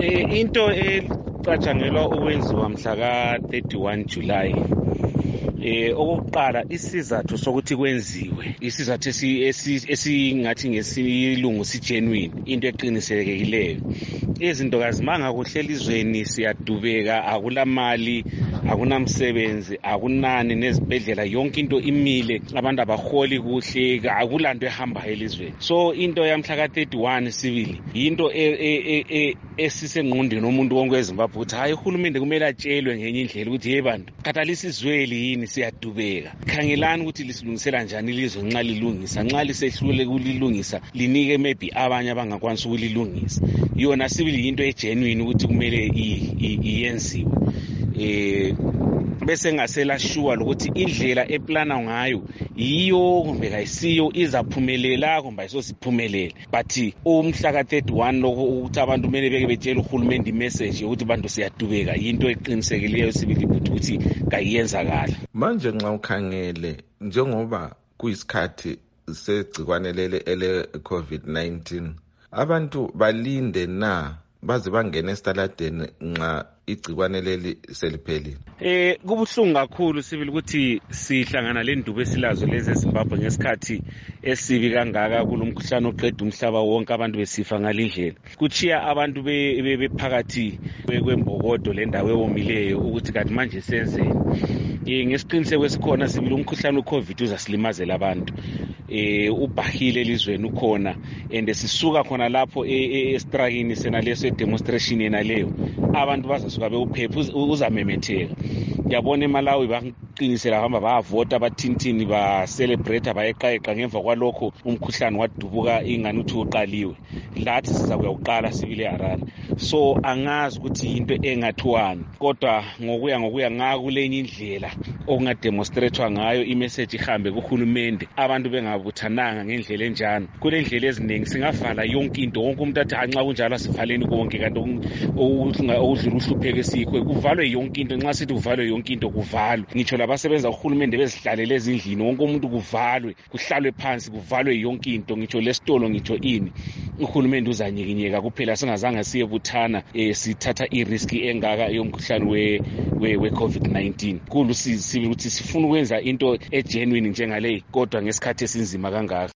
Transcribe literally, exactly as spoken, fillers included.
Eh into ecatshangelwa ukwenziwa mhla ka thirty-one July eh okokuqala isizathu sokuthi kwenziwe isizathu esingathi ngesilungu si genuine into eqinisekileyo. Izinto kazimanga kuhle elizweni, siyadubeka, akulamali, akunamsebenzi, akunani nezibhedlela, yonke into imile, abantu abaholi kuhle, akulanto ehamba elizweni. So into yamhla ka thirty-one sibili into esisengqondweni umuntu wonke eZimbabwe ukuthi hayi uhulumende kumele atshelwe ngenye indlela ukuthi hey bantu khathali sizweli yini, siyadubeka, khangelani ukuthi lisilungisela njani ilizwe nxa lilungisa, nxa lisehlule kulilungisa linike maybe abanye abangakwanisa ukulilungisa. Yona sibili into egenuine ukuthi kumele iyenziwe. eh bese ngasela sure ukuthi indlela eplana ngayo yiyo kumbe kayisiyo, izaphumelela kumbe ayisosiphumelele, but umhla ka thirty-one lokho ukuthi abantu kumele beke betshela uhulumende imessage ukuthi bantu siyadubeka into eqinisekileyo sibili ukuthi kayiyenzakala. Manje nxa ukhangele njengoba kuyisikhathi segcikwane lele ele COVID nineteen, abantu balinde na baze bangena esitaladeni nxa igcikwane leli seliphelile? Eh kubuhlungu kakhulu sibili ukuthi sihlangana le ndubo esilazo lezi eZimbabwe ngesikhathi esibi kangaka kulomkhuhlane oqeda umhlaba wonke, abantu besifa ngalindlela. Kuchiya abantu bephakathi kwembokodo le ndawo ewomileyo ukuthi kanti manje senzeni. Eh ngesiqiniseko esikhona sibili umkhuhlane weCovid uzasilimazela abantu. Eh ubhahile elizweni ukhona and sisuka khona lapho estrikini sena leso demonstration yena leyo abantu bazasuka bewuphepha uzamemetheka. Yabona eMalawi baqinisela hamba bayavota bathintini ba celebrate bayeqayeqa ngemva kwalokho umkhuhlane wadubuka ingani uthi uqaliwe. Lathi siza kuyaqala sibile eHarare. So angazi ukuthi into engathiwani, kodwa ngokuya ngokuya ngakulenye indlela okungademonstratewa ngayo imessage ihambe kuhulumende, abantu bengabuthananga ngendlela enjani. Kulendlela eziningi singavala yonke into, wonke umuntu athi anxa kunjalo sivaleni konke, kanti okudlula uhlupheke sikho kuvalwe yonke into. Nxa sithi kuvalwe yonke into kuvalwe, ngitsho labasebenza uhulumende bezihlalele ezindlini, wonke umuntu kuvalwe, kuhlalwe phansi, kuvalwe yonke into, ngitsho lesitolo, ngitsho ini. Uhulumende uzanyikinyeka kuphela, singazange siyebuthana eh sithatha irisk engaka yomkhuhlane we we COVID nineteen. Kulu sibili ukuthi sifuna ukwenza into egenuine njengale, kodwa ngesikhathi esinzima kangaka.